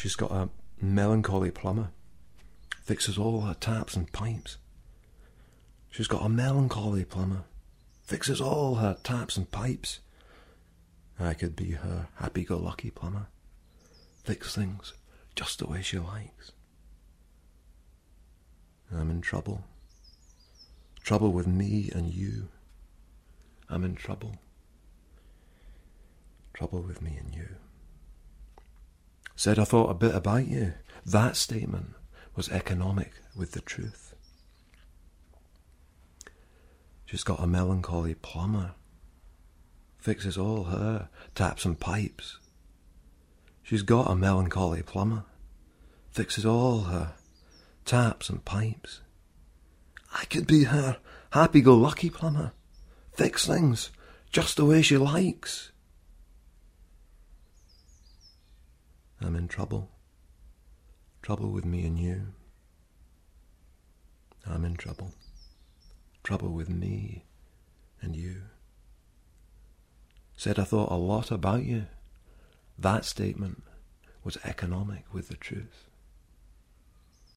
She's got a melancholy plumber, fixes all her taps and pipes. She's got a melancholy plumber, fixes all her taps and pipes. I could be her happy-go-lucky plumber, fix things just the way she likes. I'm in trouble. Trouble with me and you. I'm in trouble. Trouble with me and you. Said I thought a bit about you. That statement was economic with the truth. She's got a melancholy plumber, fixes all her taps and pipes. She's got a melancholy plumber, fixes all her taps and pipes. I could be her happy-go-lucky plumber, fix things just the way she likes. I'm in trouble. Trouble with me and you. I'm in trouble. Trouble with me and you. Said I thought a lot about you. That statement was economic with the truth.